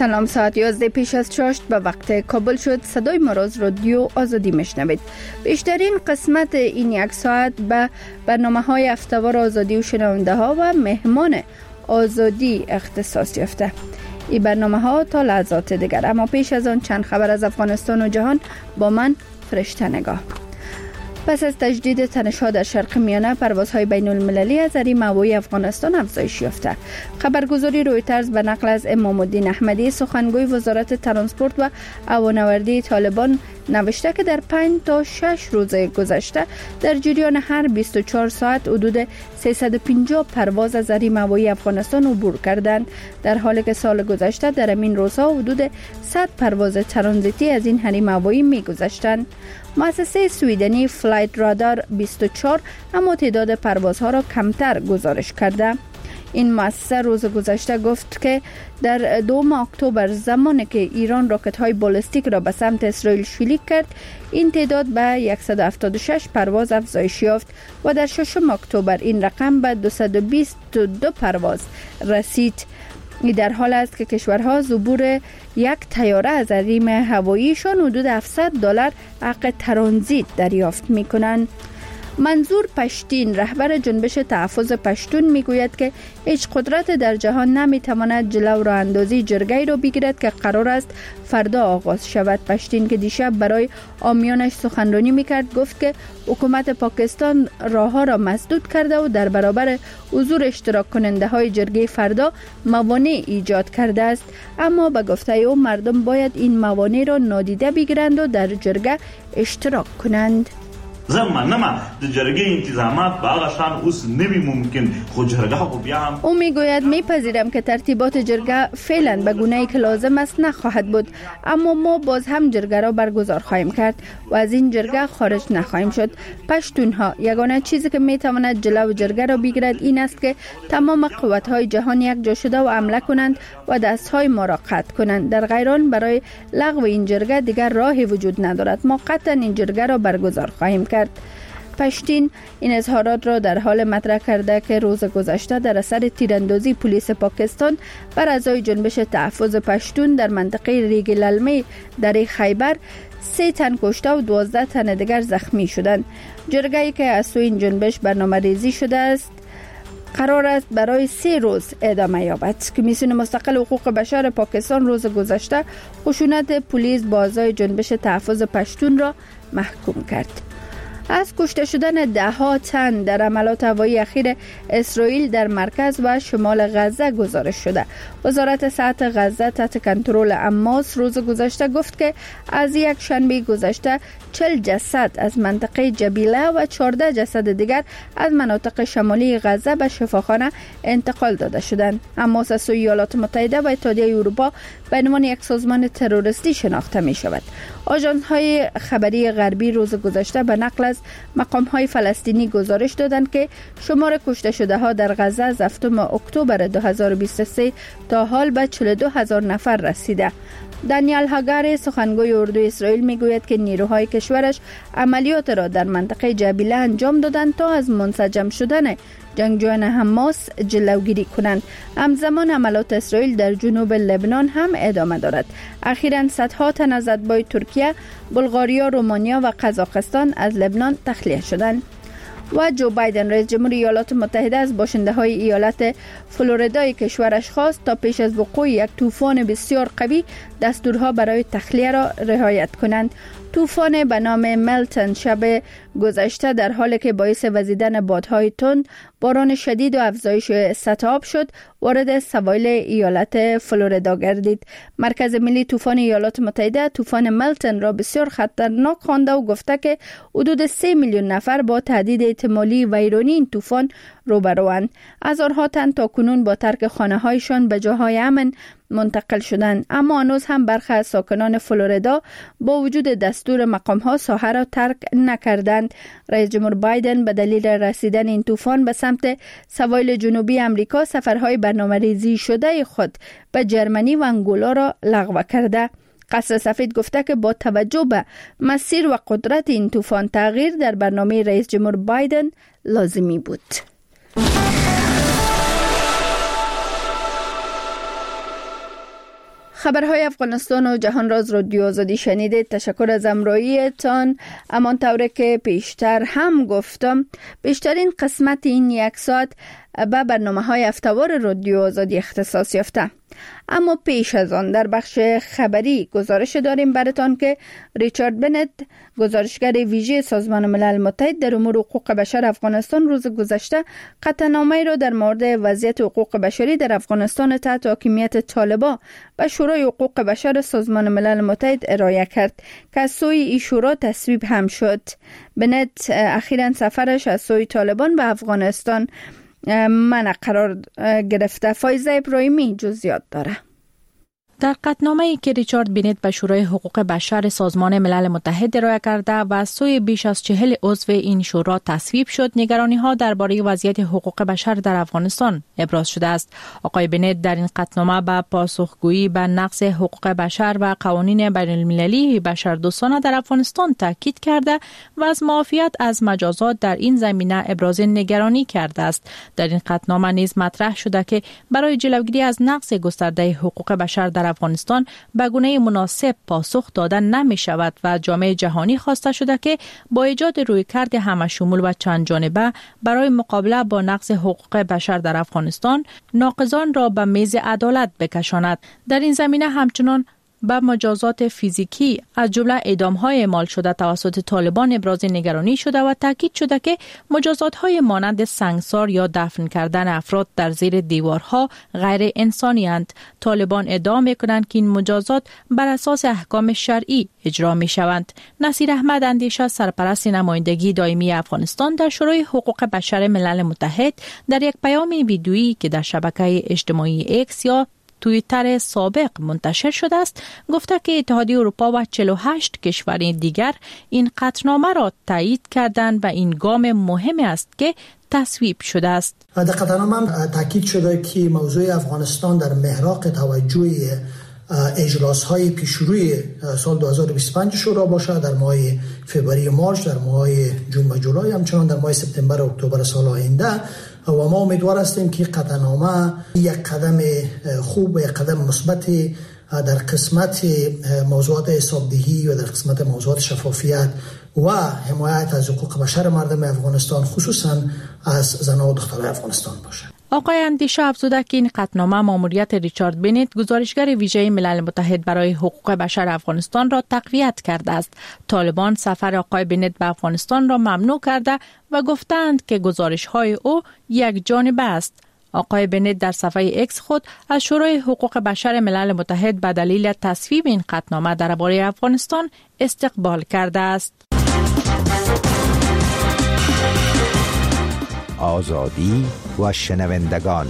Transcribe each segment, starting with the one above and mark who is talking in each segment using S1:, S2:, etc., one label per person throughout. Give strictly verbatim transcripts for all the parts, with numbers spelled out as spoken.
S1: سلام، ساعت یازده پیش از چاشت به وقت کابل شد. صدای ما را از رادیو آزادی میشنوید. بیشترین قسمت این یک ساعت به برنامه های هفته‌وار آزادی و شنونده ها و مهمان آزادی اختصاص یافته. این برنامه ها تا لحظات دیگر، اما پیش از آن چند خبر از افغانستان و جهان با من فرشته نگاه. پس از تجدید تنش‌ها در شرق میانه، پروازهای بین المللی از حریم هوایی افغانستان افزایش یافته. خبرگزاری رویترز به نقل از امام الدین احمدی، سخنگوی وزارت ترانسپورت و هوانوردی طالبان نوشته که در پنج تا شش روز گذشته در جریان هر بیست و چهار ساعت حدود سیصد و پنجاه پرواز از حریم هوایی افغانستان عبور کردند، در حالی که سال گذشته در همین روزها حدود صد پرواز ترانزیتی از این حریم هوایی می‌گذشتند. مؤسسه سویدنی فلایت رادار بیست و چهار اما تعداد پروازها را کمتر گزارش کرده. این مؤسسه روز گذشته گفت که در دوم اکتبر، زمانی که ایران راکت‌های بالستیک را به سمت اسرائیل شلیک کرد، این تعداد به صد و هفتاد و شش پرواز افزایش یافت و در ششم اکتبر این رقم به دویست و بیست و دو پرواز رسید. این در حال است که کشورها از عبور یک طیاره از حریم هواییشان حدود هفتصد دلار حق ترانزیت دریافت می‌کنند. منظور پشتین، رهبر جنبش تحفظ پشتون، میگوید که هیچ قدرت در جهان نمیتواند جلو راه اندازی جرگه‌ای را بگیرد که قرار است فردا آغاز شود. پشتین که دیشب برای عامیانش سخنرانی میکرد گفت که حکومت پاکستان راهها را مسدود کرده و در برابر حضور اشتراک کننده های جرگه فردا موانع ایجاد کرده است، اما به گفته او مردم باید این موانع را نادیده بگیرند و در جرگه اشتراک کنند.
S2: زمانما د جرګې انتظامات به هغه شان اوس نوی ممکن، خو جرګه خو بیا هم
S1: او میگوید میپذیرم که ترتیبات جرگه فعلا به گونه‌ای که لازم است نخواهد بود، اما ما باز هم جرگه را برگزار خواهیم کرد و از این جرگه خارج نخواهیم شد. پشتونها یگانه چیزی که میتواند جلو جرگه را بگیرد این است که تمام قوت‌های جهان یک جا شده و حمله کنند و دست‌های ما را قطع کنند. در غیر آن برای لغو این جرگه دیگر راهی وجود ندارد. ما قطعا این جرگه را برگزار خواهیم کرد. پشتین این اظهارات را در حال مطرح کرده که روز گذشته در اثر تیراندازی پلیس پاکستان بر اعضای جنبش تحفظ پشتون در منطقه ریگ للمه در خیبر سه تن کشته و دوازده تن دیگر زخمی شدند. جرگه‌ای که از سوی این جنبش برنامه ریزی شده است قرار است برای سه روز ادامه یابد. کمیسیون مستقل حقوق بشر پاکستان روز گذشته خشونت پلیس با اعضای جنبش تحفظ پشتون را محکوم کرد. از کشته شدن ده ها تن در حملات هوایی اخیر اسرائیل در مرکز و شمال غزه گزارش شده. وزارت صحت غزه تحت کنترل حماس روز گذشته گفت که از یک شنبه گذشته چهل جسد از منطقه جبیله و چهارده جسد دیگر از مناطق شمالی غزه به شفاخانه انتقال داده شدند. حماس از سوی ایالات متحده و اتحادیه اروپا به عنوان یک سازمان تروریستی شناخته می شود. آژانس های خبری غربی روز گذشته به نقل از مقام های فلسطینی گزارش دادند که شمار کشته شده ها در غزه از هفتم اکتبر دو هزار و بیست و سه تا حال به چهل و دو هزار نفر رسیده. دانیال هاگار، سخنگوی اردوی اسرائیل، میگوید که نیروهای کشورش عملیات را در منطقه جبیله انجام دادند تا از منسجم شدن جنگجویان حماس جلوگیری کنند. همزمان حملات اسرائیل در جنوب لبنان هم ادامه دارد. اخیراً صدها تن از اتباع ترکیه، بلغاریا، رومانیا و قزاقستان از لبنان تخلیه شدند. و جو بایدن، رئیس جمهور ایالات متحده، از باشنده های ایالت فلوریدای کشورش خواست تا پیش از وقوع یک طوفان بسیار قوی دستورها برای تخلیه را رعایت کنند. طوفان به نام ملتن شب گذشته در حالی که باعث وزیدن بادهای تند، باران شدید و افزایش سطح آب شد، وارد سواحل ایالت فلوریدا گردید. مرکز ملی طوفان ایالات متحده طوفان ملتن را بسیار خطرناک خوانده و گفته که حدود سه میلیون نفر با تهدید احتمالی ویرانی این طوفان روبروند. هزارها تن تا کنون با ترک خانه هایشان به جاهای امن منتقل شدند، اما هنوز هم برخی از ساکنان فلوریدا با وجود دستور مقام ها ساحه را ترک نکردند. رئیس جمهور بایدن به دلیل رسیدن این طوفان به سمت سواحل جنوبی امریکا سفرهای برنامه‌ریزی شده خود به جرمنی و انگولا را لغو کرده. قصر سفید گفته که با توجه به مسیر و قدرت این طوفان تغییر در برنامه رئیس جمهور بایدن لازمی بود. خبرهای افغانستان و جهان راز رادیو آزادی شنیدید. تشکر از همراهیتان. امان طوره که پیشتر هم گفتم بیشترین قسمت این یک ساعت به برنامه های هفته‌وار رادیو آزادی اختصاص یافته. اما پیش از آن در بخش خبری گزارش داریم براتان که ریچارد بنت، گزارشگر ویژه سازمان ملل متحد در امور حقوق بشر افغانستان، روز گذشته قطعنامه‌ای را در مورد وضعیت حقوق بشری در افغانستان تحت حاکمیت طالبان و شورای حقوق بشر سازمان ملل متحد ارائه کرد که از سوی این شورا تصویب هم شد. بنت اخیراً سفرش از سوی طالبان به افغانستان منع قرار گرفته. فایزه ابراهیمی جزئیات داره.
S3: در قطعنامه‌ای که ریچارد بنت به شورای حقوق بشر سازمان ملل متحد ارائه کرده و از سوی بیش از چهل عضو این شورا تصویب شد، نگرانی‌ها درباره وضعیت حقوق بشر در افغانستان ابراز شده است. آقای بنت در این قطعنامه به پاسخگویی به نقض حقوق بشر و قوانین بین‌المللی بشردوستانه در افغانستان تاکید کرده و از معافیت از مجازات در این زمینه ابراز نگرانی کرده است. در این قطعنامه نیز مطرح شده که برای جلوگیری از نقض گسترده حقوق بشر در افغانستان به گونه مناسب پاسخ دادن نمی شود و جامعه جهانی خواسته شده که با ایجاد رویکرد همه‌شمول و چند جانبه برای مقابله با نقض حقوق بشر در افغانستان، ناقضان را به میز عدالت بکشاند. در این زمینه همچنان به مجازات فیزیکی از جمله اعدام‌های اعمال شده توسط طالبان ابراز نگرانی شده و تاکید شده که مجازات‌های مانند سنگسار یا دفن کردن افراد در زیر دیوارها غیر انسانی اند. طالبان ادعا می‌کنند که این مجازات بر اساس احکام شرعی اجرا می‌شوند. نصیر احمد اندیشه، سرپرست نمایندگی دائمی افغانستان در شورای حقوق بشر ملل متحد، در یک پیام ویدیویی که در شبکه اجتماعی اکس یا توییتر سابق منتشر شده است، گفته که اتحادیه اروپا و چهل و هشت کشور دیگر این قطعنامه را تایید کردند و این گام مهمی است که تصویب شده است.
S4: در قطعنامه تاکید شده که موضوع افغانستان در محراق توجه اجلاس‌های پیشروی سال دو هزار و بیست و پنج شورا باشد، در ماه فوریه مارچ، در ماه جون و جولای، همچنان در ماه سپتامبر و اکتبر سال آینده. و ما امیدوار هستیم که قطعنامه یک قدم خوب و یک قدم مثبت در قسمت موضوعات حسابدهی و در قسمت موضوعات شفافیت و حمایت از حقوق بشر مردم افغانستان، خصوصا از زنان و دختران افغانستان باشد.
S3: آقای اندیشه افزوده که این قطعنامه ماموریت ریچارد بنت، گزارشگر ویژه ملل متحد برای حقوق بشر افغانستان را تقویت کرده است. طالبان سفر آقای بنت به افغانستان را ممنوع کرده و گفتند که گزارش‌های او یک جانبه است. آقای بنت در صفحه اکس خود از شورای حقوق بشر ملل متحد به دلیل تصویب این قطعنامه درباره افغانستان استقبال کرده است.
S5: آزادی و شنوندگان.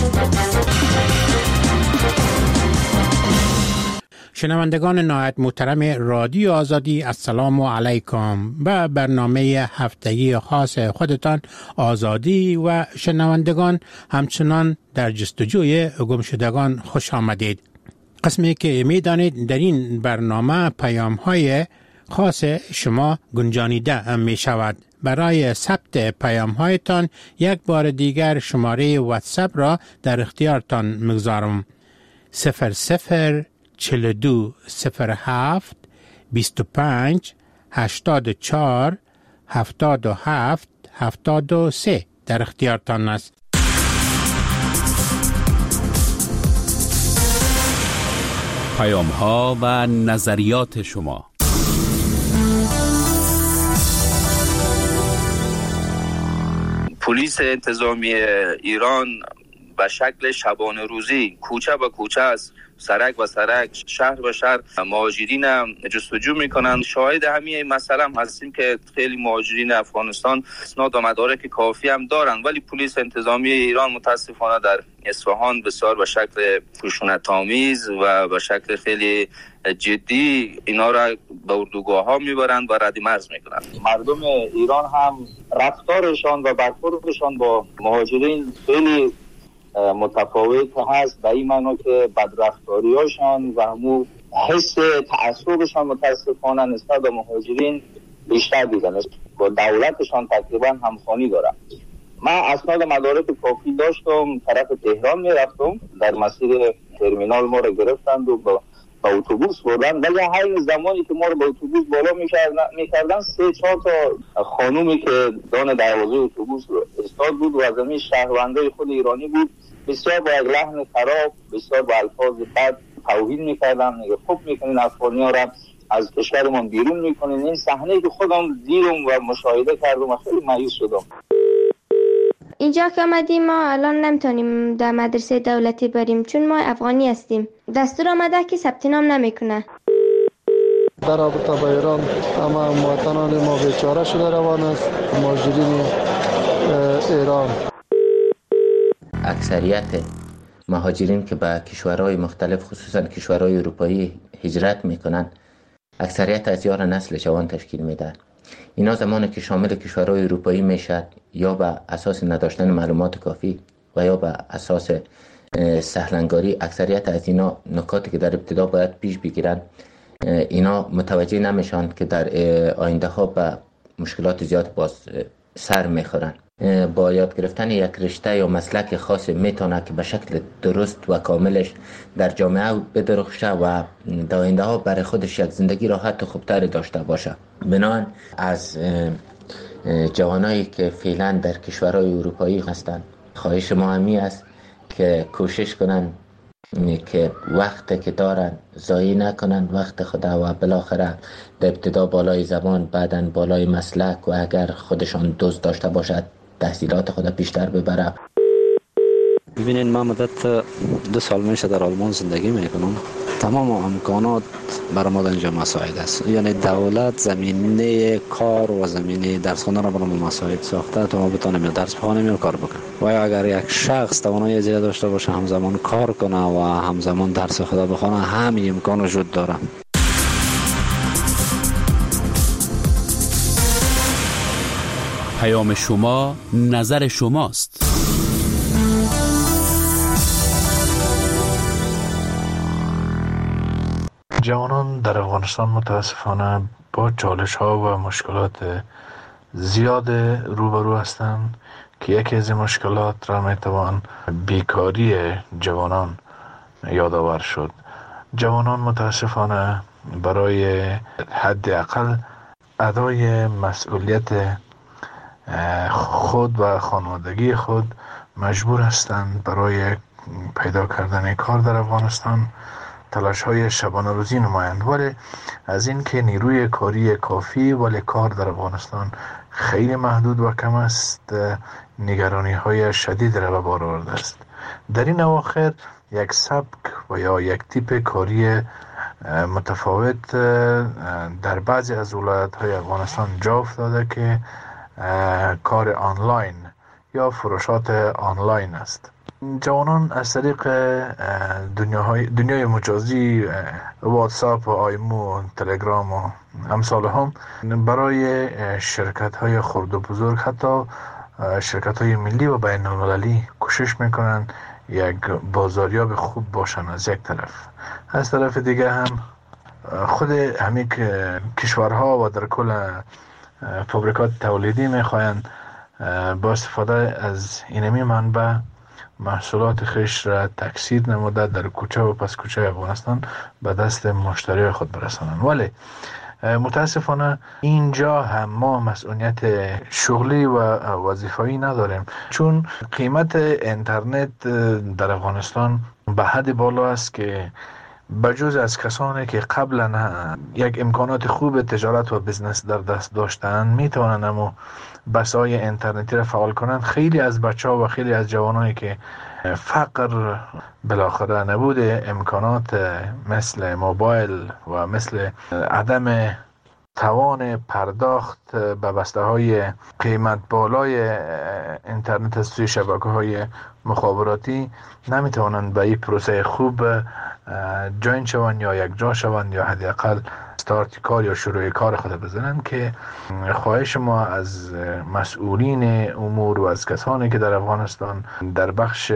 S6: شنوندگان نهایت محترم رادیو آزادی، السلام علیکم. به برنامه هفتگی خاص خودتان آزادی و شنوندگان همچنان در جستجوی گمشدگان خوش آمدید. قسمی که میدانید در این برنامه پیام های خاص شما گنجانیده می شود. برای ثبت پیام هایتان یک بار دیگر شماره واتساپ را در اختیارتان میگذارم. صفر صفر چهل و دو صفر هفت بیست و پنج هشتاد و چهار هفتاد و هفت هفتاد و سه در اختیارتان است.
S7: پیام ها و نظریات شما.
S8: پلیس انتظامی ایران به شکل شبانه روزی کوچه به کوچه است، سرک و سرک، شهر به شهر مهاجرین جستجو میکنند. شاهد همین مسئله هم هستیم که خیلی مهاجرین افغانستان اسناد و مدارک کافی هم دارند، ولی پلیس انتظامی ایران متاسفانه در اصفهان بسیار به شکل خشونت‌آمیز و به شکل خیلی جدی اینا را به اردوگاه ها میبرند و رد مرز میکنند. مردم ایران هم رفتارشان و برخوردشان با مهاجرین خیلی متفاوت هست، به این معنی که بدرفتاری هاشان و همون حس تعصبشان متاسفانه نسبت به مهاجرین بیشتر دیدن، با دولتشان تقریبا همخوانی دارن. من اسناد مدارک کافی داشتم، طرف تهران میرفتم، در مسیر ترمینال ما رو گرفتند و با اتوبوس بردن، ولی همین زمانی که ما رو با اتوبوس بالا میکردن سه چهار تا خانومی که دان دروازه اتوبوس استاد بود و از همین شهروندای خود ایرانی بود، بسیار با یک لحن خراب، بسیار با الفاظ بد توهین میکردن، میگه خب میکنین افغانی‌ها را از کشورمان بیرون میکنین. این صحنه که خودم دیدم و مشاهده کردم و خیلی مایوس شدم.
S9: اینجا که آمدیم ما الان نمیتونیم در مدرسه دولتی بریم چون ما افغانی هستیم. دستور آمده که ثبت نام نمیکنه.
S10: در رابطه با ایران اما مواطنان ما بیچاره شده روان است. مهاجرین ایران،
S11: اکثریت مهاجرین که به کشورهای مختلف خصوصا کشورهای اروپایی هجرت میکنن، اکثریت از یار نسل جوان تشکیل میدن. اینا زمانی که شامل کشورهای اروپایی میشد یا به اساس نداشتن معلومات کافی و یا به اساس سهلنگاری، اکثریت از اینا نکاتی که در ابتدا باید پیش بگیرن اینا متوجه نمیشن که در آینده ها به مشکلات زیاد باز سر میخورن. با یاد گرفتن یک رشته یا مسلک خاص میتونه که به شکل درست و کاملش در جامعه بدرخشه و در آینده ها برای خودش یک زندگی راحت و خوبتری داشته باشه. بنابراین از جوانایی که فعلا در کشورهای اروپایی هستند خواهش ما همی است که کوشش کنن که وقت که دارن ضایع نکنن وقت خدا و بالاخره در ابتدا بالای زبان، بعداً بالای مسلک و اگر خودشان دوست داشته باشد تحصیلات خود بیشتر ببره.
S12: ببینید من مدت دو سال میشه در آلمان زندگی میکنم. تمام امکانات برای ما اینجا مساعد است، یعنی دولت زمینه کار و زمینه درس خوندن را برای ما مساعد ساخته تا ما بتونیم درس بخوانیم یا کار بکنیم. و اگر یک شخص توانایی زیاد داشته باشه همزمان کار کنه و همزمان درس خدا بخونه، همین امکان وجود داره.
S7: پیام شما نظر شماست.
S13: جوانان در افغانستان متاسفانه با چالش ها و مشکلات زیاد روبرو هستند که یکی از این مشکلات را میتوان بیکاری جوانان یادآور شد. جوانان متاسفانه برای حداقل ادای مسئولیت خود و خانوادگی خود مجبور هستند برای پیدا کردن کار در افغانستان تلاش های شبانه روزی نمایند، ولی از این که نیروی کاری کافی ولی کار در افغانستان خیلی محدود و کم است، نگرانی های شدید را به بار آورده است. در این اواخر یک سبک و یا یک تیپ کاری متفاوت در بعضی از ولایت های افغانستان جا افتاده که کار آنلاین یا فروشات آنلاین است. جوانان از طریق دنیاهای دنیای مجازی، واتساپ و آیمو، تلگرام و امثال هم برای شرکت های خرد و بزرگ، حتی شرکت های ملی و بین المللی کوشش میکنن یک بازاریاب خوب باشن از یک طرف. از طرف دیگه هم خود همین کشورها و در کل فابریکات تولیدی میخواهند با استفاده از اینمی منبع محصولات خیش را تکثیر نموده در کوچه و پس کوچه افغانستان به دست مشتری خود برسانند. ولی متاسفانه اینجا هم ما مسئولیت شغلی و وظیفه‌ای نداریم، چون قیمت اینترنت در افغانستان به حد بالا است که بجز از کسانی که قبلا یک امکانات خوب تجارت و بزنس در دست داشتند میتوانند اما بسای اینترنتی را فعال کنند، خیلی از بچه ها و خیلی از جوانانی که فقر بالاخره نبود امکانات مثل موبایل و مثل عدم توان پرداخت به بسته های قیمت بالای اینترنت از سوی شبکه های مخابراتی نمیتوانند به این پروسه خوب جوین شوند یا یک جا شوند یا حداقل استارت کار یا شروع کار خود بزنند، که خواهش ما از مسئولین امور و از کسانی که در افغانستان در بخش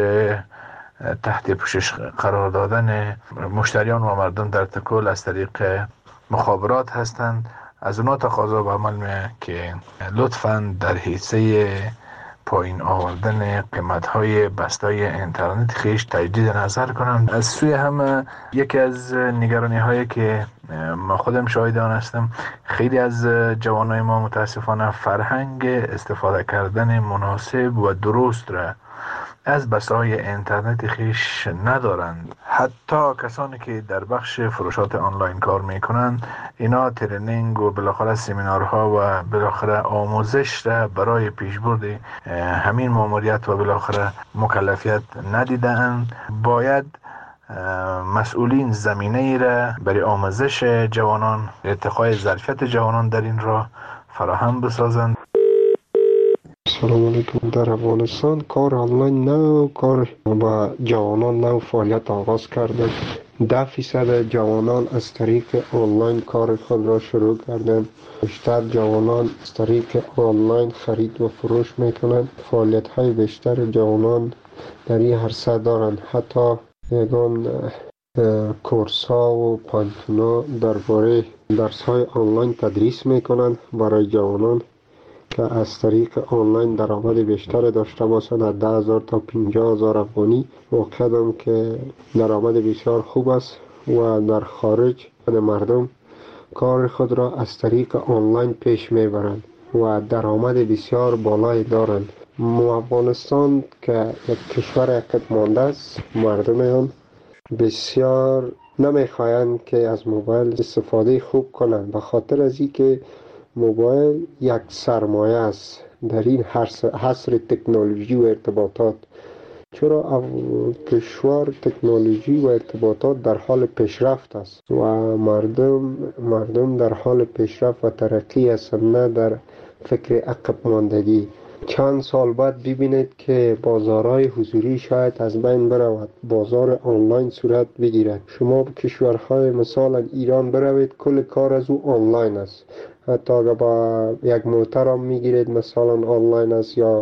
S13: تحت پوشش قرار دادن مشتریان و مردم در تکل از طریق مخابرات هستند، از اونا تقاضا به عمل می که لطفاً در حیثه پایین آوردن قیمت‌های بسته‌های اینترنت خیش تجدید نظر کنند. از سوی هم یکی از نگرانی‌هایی که ما خودم شاهد آن هستم، خیلی از جوانای ما متاسفانه فرهنگ استفاده کردن مناسب و درست را از بسته‌های اینترنت خیش ندارند. حتی کسانی که در بخش فروشات آنلاین کار میکنند، اینا ترینینگ و بالاخره سمینارها و بالاخره آموزش را برای پیشبرد همین ماموریت و بالاخره مکلفیت ندیدند. باید مسئولین زمینه ای را برای آموزش جوانان، ارتقای ظرفیت جوانان در این راه فراهم بسازند.
S14: سلام علیکم. در افغانستان کار آنلاین نو کار با جوانان نو فعالیت آغاز کرده. ده فیصد جوانان از طریق آنلاین کار خود را شروع کردند. بیشتر جوانان از طریق آنلاین خرید و فروش میکنند. فعالیت های بیشتر جوانان در این عرصه دارند. حتی یگان کورس ها و پانتونا درباره درس های آنلاین تدریس میکنند برای جوانان که از طریق آنلاین درآمد بیشتر داشته باشند. از ده هزار تا پنجاه هزار افغانی واقعا که درآمد بسیار خوب است و در خارج مردم کار خود را از طریق آنلاین پیش میبرند و درآمد بسیار بالایی دارند. ما افغانستان که یک کشور عقب مانده است، مردم آن بسیار نمیخواهند که از موبایل استفاده خوب کنند، به خاطر از اینکه موبایل یک سرمایه است در این حصر تکنولوژی و ارتباطات. چرا کشور تکنولوژی و ارتباطات در حال پیشرفت است و مردم مردم در حال پیشرفت و ترقی هستند، نه در فکر عقب ماندگی. چند سال بعد ببینید که بازارهای حضوری شاید از بین برود، بازار آنلاین صورت بگیرد. شما به کشورهای مثلا ایران بروید، کل کار از او آنلاین است. حتی اگر با یک موترم میگیرید مثلا آنلاین است، یا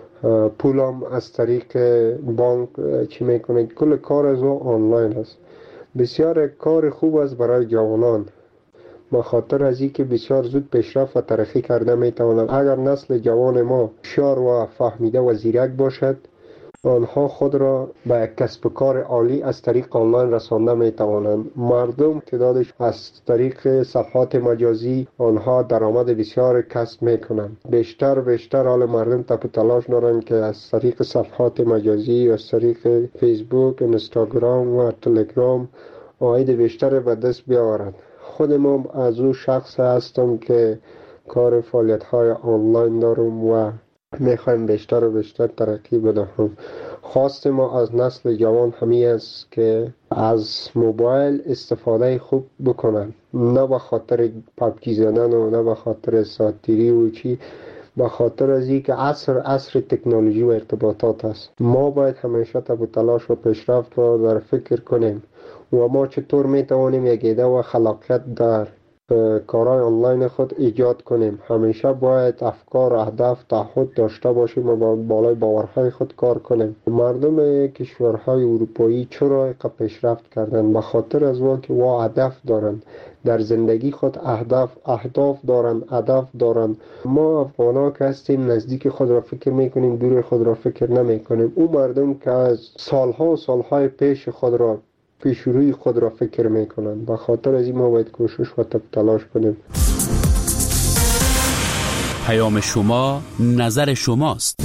S14: پولم از طریق بانک چی میکنید، کل کار از او آنلاین است. بسیار کار خوب است برای جوانان، به خاطر از اینکه بسیار زود پیشرفت و ترقی کرده میتوانند. اگر نسل جوان ما هوشیار و فهمیده و زیرک باشد، آنها خود را به یک کسب و کار عالی از طریق آنلاین رسانده میتوانند. مردم تعدادش از طریق صفحات مجازی آنها درآمد بسیار کسب میکنند. بیشتر بیشتر حال مردم تپ تلاش دارند که از طریق صفحات مجازی، از طریق فیسبوک، اینستاگرام و تلگرام عاید بیشتر به دست بیاورند. خودم از او شخص هستم که کار فعالیت های آنلاین دارم و میخوایم بیشتر و بیشتر ترقی بدهم. خواست ما از نسل جوان همین است که از موبایل استفاده خوب بکنن، نه به خاطر پبجی زدن و نه به خاطر ساتیری و چی، به خاطر از این که عصر عصر تکنولوژی و ارتباطات است. ما باید همیشه تب تلاش و پیشرفت را در فکر کنیم و ما چطور میتوانیم یک ایده و خلاقیت در کارهای آنلاین خود ایجاد کنیم. همیشه باید افکار و اهداف تعهد داشته باشیم و با بالای باورهای خود کار کنیم. مردم کشورهای اروپایی چرا اینقدر پیشرفت کردن؟ به خاطر از اون که وا هدف دارند در زندگی خود، اهداف اهداف دارند، هدف دارند. ما افغانا که هستیم نزدیک خود را فکر میکنیم، دور خود را فکر نمیکنیم. اون مردم که از سالها و سالهای پیش خود را پیش روی خود را فکر میکنند. به خاطر از این ما باید کوشش و تلاش کنیم.
S7: پیام شما نظر شماست.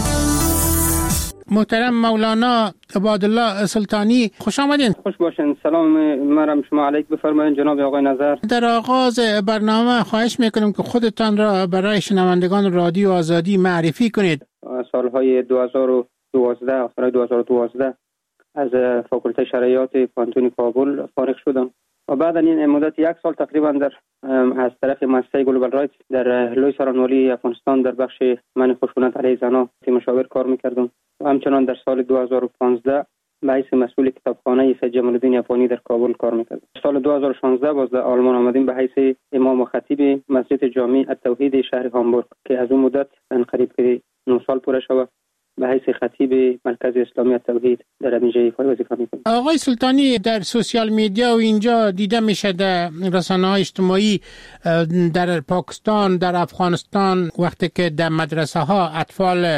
S6: محترم مولانا عبادالله سلطانی، خوش آمدین.
S15: خوش باشین. سلام مرم شما علیک بفرمایید جناب آقای نظر.
S6: در آغاز برنامه خواهش میکنم که خودتان را برای شنوندگان رادیو آزادی معرفی کنید.
S15: سالهای دو هزار و دوازده، آخر دو هزار و دوازده از فاکولته شرعیات پانتون کابل فارغ شدم و بعد این مدت یک سال تقریبا در از طرف مؤسسه گلوبال رایت در لوی سرانوالی افغانستان در بخش من خشونت علیه زنان مشاور کار میکردم و همچنان در سال دو هزار و پانزده به حیث مسئول کتابخانه سید جمال الدین افغانی در کابل کار میکردم. سال دو هزار و شانزده باز در آلمان آمدیم به حیث امام و خطیب مسجد جامع التوحید شهر هامبورگ که از اون مدت قریب که نه سال پوره شد به حیث خطیب مرکز اسلامی التوحید در همین جای وظیفه میکنم.
S6: آقای سلطانی، در سوشیال میدیا و اینجا دیده میشه در رسانه‌های اجتماعی در پاکستان، در افغانستان، وقتی که در مدرسه ها اطفال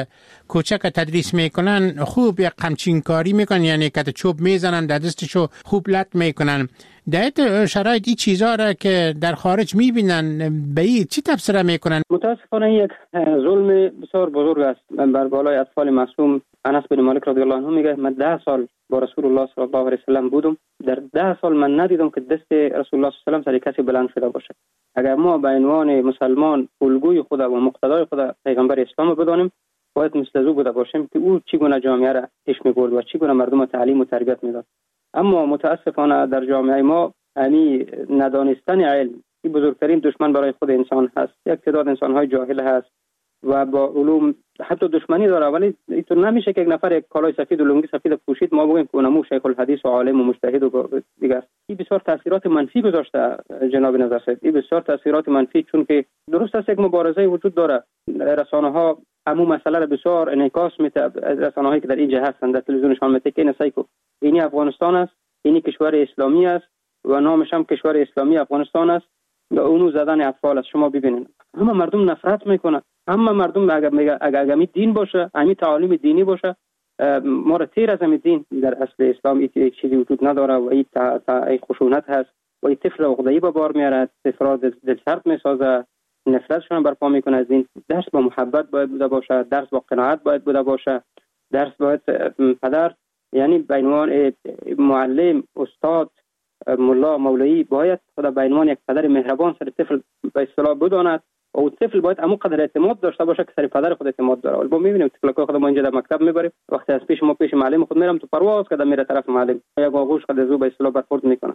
S6: کوچک تدریس میکنن خوب یک همچین کاری میکنن، یعنی که چوب میزنن در دستشو خوب لط میکنن. در شرایط این چیزا را که در خارج میبینن به این چی تفسیر میکنن؟
S15: متاسفانه یک ظلم بسیار بزرگ است بر بالای اطفال معصوم. انس بن مالک رضی الله عنه میگه من ده سال با رسول الله صلی الله علیه و سلم بودم، در ده سال من ندیدم که دست رسول الله صلی الله علیه و سلم سر کسی بلند شده باشه. اگر ما به عنوان مسلمان الگوی خود و مقتدای خود پیغمبر اسلام بدانیم، باید مثل او بوده باشیم که او چگونه جامعه را پیش می‌برد و چگونه مردم تعلیم و تربیت میداد. اما متاسفانه در جامعه ما امی ندانستن علم این بزرگترین دشمن برای خود انسان هست. یک تعداد انسان‌های جاهل هست و با علوم حتی دشمنی داره، ولی اینطور نمیشه که یک نفر یک کالای سفید و لنگی سفید پوشید ما بگیم که اونمو شیخ الحدیث و عالم و مجتهد و دیگه است. این بسیار تاثیرات منفی گذاشته جناب نظر صاحب. این بسیار تاثیرات منفی، چون که درست است یک مبارزه وجود داره، رسانه‌ها همو مسئله را بسیار انعکاس میده. رسانه‌هایی که در اینجا هستند در تلویزیونشان میگه که نسایکو اینی افغانستان است، اینی کشور اسلامی است و نامش هم کشور اسلامی افغانستان است و اونو زدن اطفال است. شما ببینید همه مردم نفرت میکنن، همه مردم اگر میگه اگر امی دین باشه، امی تعالیم دینی باشه، ما را تیر از امی دین در اصل اسلام این چیزی وجود نداره و این تا تا خشونت هست و این طفل عقده‌ای به بار میاره، افراد دلسرد میسازه، نفرتشون برپا میکنه از دین. درس با محبت باید بوده باشه، درس با قناعت باید بوده باشه، درس باید پدر یعنی به عنوان معلم، استاد، ملا، مولوی باید خدا به عنوان یک پدر مهربان سر طفل به اصطلاح بداند و اون طفل باید همون قدر اعتماد داشته باشه که سر پدر خود اعتماد داره. ولی ما میبینیم طفلای خود ما اینجا در مکتب میبریم، وقتی از پیش ما پیش معلم خود میرم تو پرواز کده میره طرف معلم، یا آغوش خود زو به اصطلاح برخورد میکنه،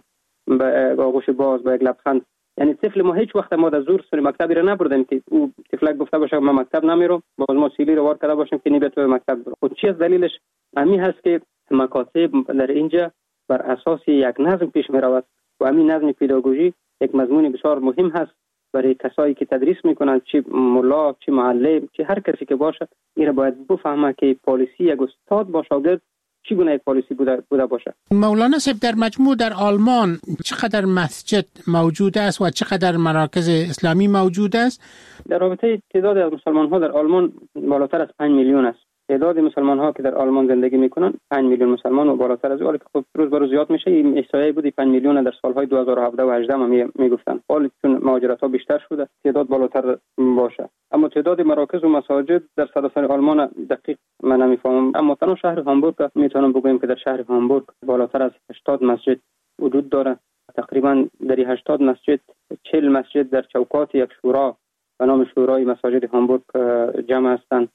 S15: به آغوش باز، با یک لبخند. یعنی طفل ما هیچ وقت ما در زور سر مکتبی را نبردیم که او طفلک گفته باشه من مکتب نمیرم، باز ما سیلی رو وار کرده باشیم که نی تو مکتب برو. خود چی از دلیلش همین هست که مکاتب در اینجا بر اساس یک نظم پیش میرود و همین نظم پداگوژی یک مضمون بسیار مهم هست برای کسایی که تدریس میکنن، چه ملا، چه معلم، چه هر کسی که باشه، این را باید بفهمه که پالیسی یک استاد با شاگرد چگونه یک پالیسی بوده, بوده باشه.
S6: مولانا صاحب در مجموع در آلمان چقدر مسجد موجود است و چقدر مراکز اسلامی موجود است؟
S15: در رابطه تعداد از مسلمان ها در آلمان بالاتر از پنج میلیون است. تعداد مسلمان ها که در آلمان زندگی میکنن پنج میلیون مسلمان و بالاتر از اون، که خب روز به روز زیاد میشه. این احصایه بودی پنج میلیون در سالهای دو هزار و هفده و هجده هم میگفتن، حالا چون مهاجرت ها بیشتر شده تعداد بالاتر باشه. اما تعداد مراکز و مساجد در سراسر آلمان دقیق من نمیفهمم، اما تنها شهر هامبورگ میتونم بگم که در شهر هامبورگ بالاتر از هشتاد مسجد وجود داره. تقریبا در هشتاد مسجد چهل مسجد در چوکات یک شورا به نام شورای مساجد هامبورگ جمع هستند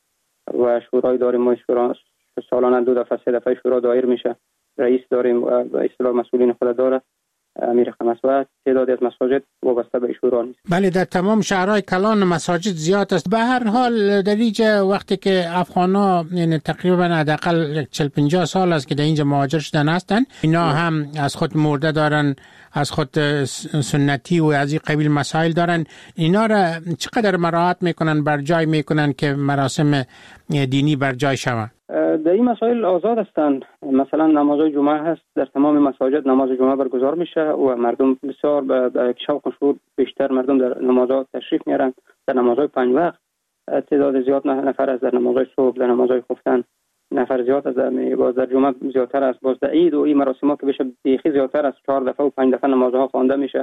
S15: و شورای داریم. ما شورا سالانه دو دفعه سه دفعه شورا دایر میشه، رئیس داریم و اصطلاح مسئولین خود داره امیر خمس و تعدادی از مساجد وابسته به شورا نیست.
S6: بله در تمام شهرهای کلان مساجد زیاد است. به هر حال در اینجا وقتی که افغانا یعنی تقریبا حداقل چهل پنجاه سال است که در اینجا مهاجر شدن هستند، اینا هم از خود مرده دارن، از خود سنتی و از این قبیل مسائل دارن. اینا را چقدر مراعات میکنن، بر جای میکنن که مراسم دینی بر جای شود؟
S15: در این مسائل آزاد هستند. مثلا نماز جمعه هست، در تمام مساجد نماز جمعه برگزار میشه و مردم بسیار به شوق و شور بیشتر مردم در نمازها تشریف میارن. در نمازهای پنج وقت تعداد زیاد نفر است، در نمازهای صبح، در نمازهای خفتن نفر زیاد است، باز در جمعه زیادتر است، باز در عید و این مراسم ها که بشه بیخی زیادتر است، چهار دفعه و پنج دفعه نمازها خوانده میشه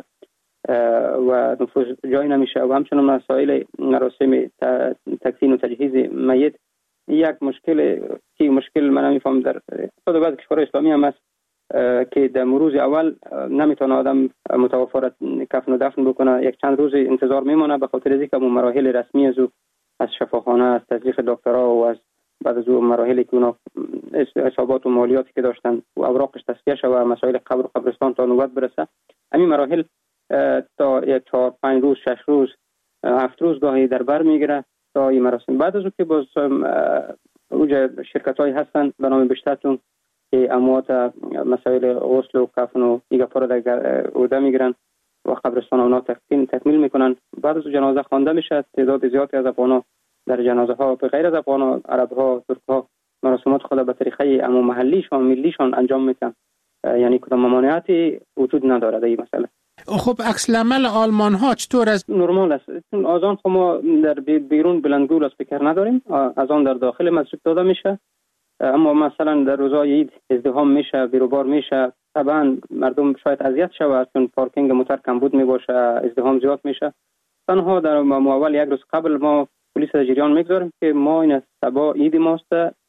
S15: و نفوذ جای نمیشه. و همچنین مسائل مراسم تکفین و تجهیز میت یک مشکل که مشکل من نمیفهم در خود بعض کشور اسلامی هم است که در روز اول نمیتونه آدم متوفر کفن و دفن بکنه، یک چند روز انتظار میمونه به خاطر اینکه اون مراحل رسمی از او از شفاخانه، از تزریق دکترها و از بعد از اون مراحلی که اونا حسابات و مالیاتی که داشتن و اوراقش تصفیه شده و مسائل قبر و قبرستان تا نوبت برسه، همین مراحل تا یک چهار پنج روز شش روز هفت روز گاهی در بر میگیره تا این مراسم. بعد از اون که باز اوجه شرکت های هستن به نام بشتتون که اموات مسائل غسل و کفن و دیگه پارا در عهده میگیرن و قبرستان اونا تکمیل تکمیل میکنن. بعد از جنازه خوانده میشه. تعداد زیادی از افغانا در جنازه ها به غیر از افغانا، عرب ها، ترک ها مراسمات خود به طریقه امو محلیشان ملیشان انجام میدن، یعنی کدام ممانعتی وجود نداره در این مسئله.
S6: خب عکس العمل آلمان ها چطور است؟
S15: نرمال است. از آن ما در بیرون بلندگو اسپیکر نداریم، از آن در داخل مسجد داده میشه. اما مثلا در روزهای عید ازدحام میشه، بیروبار میشه، طبعا مردم شاید اذیت شود چون پارکینگ موتور کمبود میباشه، ازدحام زیاد میشه. تنها در اول یک روز قبل ما پلیس در جریان میگذاریم که ما این سبا عید ماست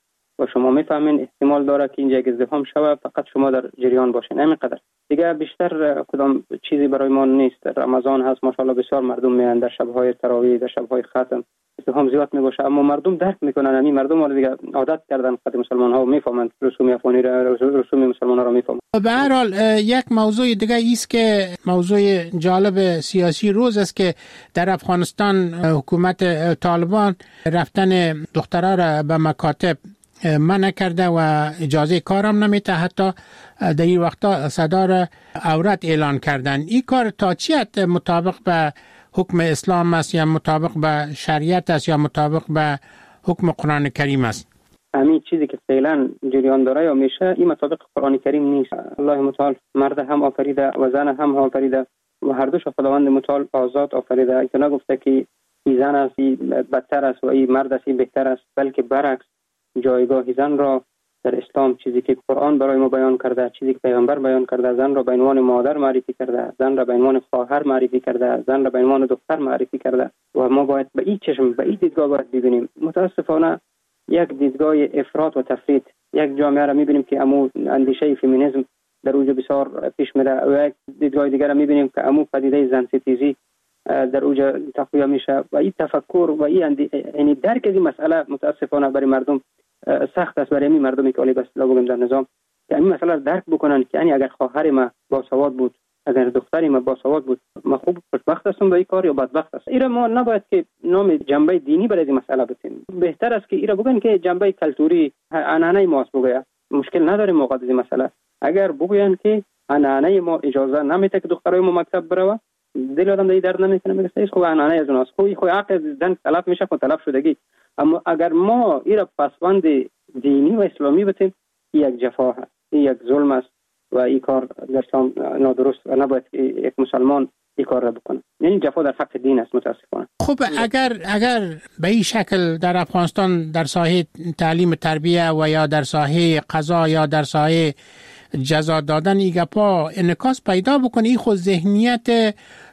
S15: و شما میفهمین احتمال داره که اینجا یک ازدحام شود، فقط شما در جریان باشین. همینقدر دیگه، بیشتر کدام چیزی برای ما نیست. رمضان هست ماشاءالله بسیار مردم میان در شب‌های تراویح، در شب‌های ختم ازدحام زیاد میباشه، اما مردم درک میکنن. همین مردم ها دیگه عادت کردن، خود مسلمان ها میفهمن رسوم افغانی را، رسوم مسلمان ها را میفهمن.
S6: به هر حال یک موضوع دیگه است که موضوع جالب سیاسی روز است که در افغانستان حکومت طالبان رفتن دخترها را به مکاتب منع کرده و اجازه کارم نمیده، حتی در این وقتا صدا را عورت اعلان کردن. این کار تا چی حد مطابق به حکم اسلام است یا مطابق به شریعت است یا مطابق به حکم قرآن کریم است؟
S15: همین چیزی که فعلا جریان داره یا میشه این مطابق قرآن کریم نیست. الله متعال مرد هم آفریده و زن هم آفریده و هر دوش خداوند متعال آزاد آفریده، که نگفته که این زن است این بدتر است و این مرد است این بهتر است، بلکه برعکس جایگاه زن را در اسلام، چیزی که قرآن برای ما بیان کرده، چیزی که پیغمبر بیان کرده، زن را به عنوان مادر معرفی کرده، زن را به عنوان خواهر معرفی کرده، زن را به عنوان دختر معرفی کرده و ما باید به این چشم، به این دیدگاه باید ببینیم. متاسفانه یک دیدگاه افراط و تفرید، یک جامعه را میبینیم که امو اندیشه فمینیسم در اوج بسیار پیش میره و یک دیدگاه دیگر را میبینیم که امو پدیده زن ستیزی در اوج تقویه میشه و این تفکر و این یعنی درک این مسئله متاسفانه برای مردم سخت است. برای این مردمی که علی بسلا بگم در نظام که این مسئله را درک بکنن که یعنی اگر خواهر ما باسواد بود، اگر دختری ما باسواد بود، ما خوب خوشبخت هستم به این کار یا بدبخت است. ایرا ما نباید که نام جنبه دینی برای این مسئله بتیم. بهتر است که ایرا بگن که جنبه کلتوری عنعنه ما است بگه، مشکل نداریم موقع این مسئله. اگر بگوین که عنعنه ما اجازه نمیده که دخترای ما مکتب بره، دل آدم دیگه درد نمیکنه، میگه ایش خوب عنعنه از اوناست، خوب خو عقل زن تلف میشه، خود تلف شدگی. اما اگر ما ایرا پسوند دینی و اسلامی بتیم، یک جفا هست، یک ظلم است و این کار در اسلام نادرست و نباید یک مسلمان این کار را بکنه. یعنی جفا در حق دین است متاسفانه.
S6: خب اگر اگر به این شکل در افغانستان در ساحه تعلیم تربیه و یا در ساحه قضا یا در ساحه جزا دادن این گپا انعکاس پیدا بکنه، این خود ذهنیت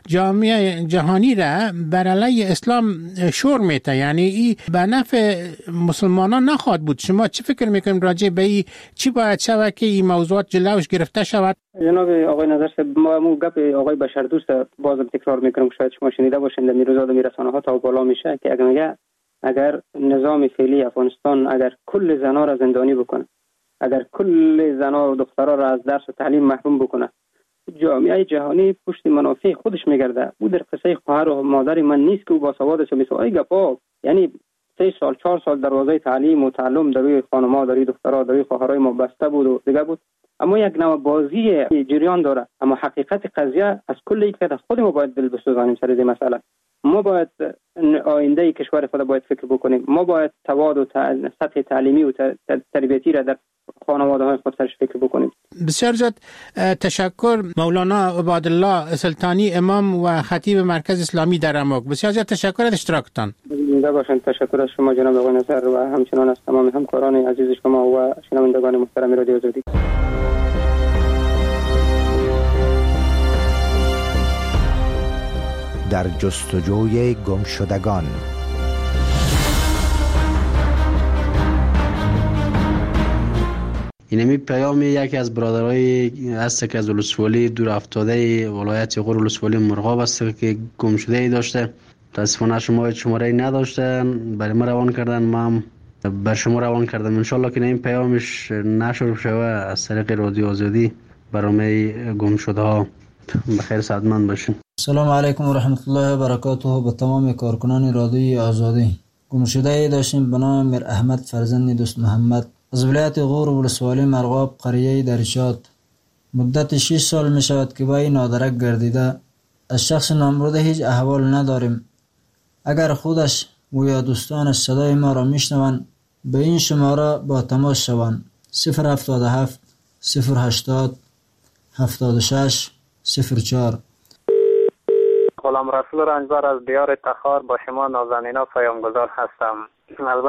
S6: جامعه جهانی را بر علیه اسلام شور میته، یعنی این به نفع مسلمانان نخواهد بود. شما چی فکر میکنیم راجع به این؟ چی باید شود که این موضوعات جلوش گرفته شود؟
S15: جناب آقای نظر صاحب، ما مو گپ آقای بشردوست بازم تکرار میکنم، شاید شما شنیده باشین در میروزاد و میرسانه ها تا بالا میشه که اگر میگه اگر نظام فعلی افغانستان اگر کل زنا را زندانی بکنه، اگر کل زنا و دخترها را از درس و تعلیم محروم بکنه، جامعه جهانی پشت منافع خودش میگرده. او در قصه خواهر و مادر من نیست که او باسواد است. مثل ای گپا، یعنی سه سال چهار سال دروازه تعلیم و تعلم در روی خانم‌ها، در روی دخترها، در روی خواهرای ما بسته بود و دیگه بود. اما یک نوع بازی جریان داره. اما حقیقت قضیه از کل یک طرف خود ما باید دل بسوزانیم سر این مسئله. ما باید آینده کشور خود باید فکر بکنیم. ما باید تواد و سطح تعلیمی و تربیتی را در خانواده های خود سرش فکر بکنیم.
S6: بسیار زیاد تشکر مولانا عبادالله سلطانی، امام و خطیب مرکز اسلامی در اماک. بسیار زیاد تشکر از اشتراکتان.
S15: زنده باشین. تشکر از شما جناب آقای نظر و همچنان از تمام همکاران عزیز شما و شنوندگان محترم رادیو آزادی.
S5: در جستجوی گمشدگان.
S12: اینمی پیام یکی از برادرای هست که از ولسوالی دور افتاده ولایت غور ولسوالی مرغاب است که گم شده ای داشته. متاسفانه شما شماره ای نداشتن، برای ما روان کردن، ما هم بر شما روان کردم. ان شاء الله که این پیامش نشر شوه از طریق رادیو آزادی برنامه گم شده ها. بخیر سعادتمند باشین.
S16: سلام علیکم و رحمت الله و برکاته به تمام کارکنان رادیوی آزادی. گم شده ای داشتیم به نام میر احمد فرزند دوست محمد از ولایت غور ولسوالی مرغاب قریه درشاد. مدت شش سال می شود که با این نادرک گردیده. از شخص نامبرده هیچ احوال نداریم. اگر خودش و یا دوستانش صدای ما را میشنوند به این شماره با تماس شوند: صفر هفتاد و هفت صفر هشتاد هفتاد و شش صفر چهار.
S17: غلام رسول رنجبر از دیار تخار با شما نازنینا پیامگذار هستم.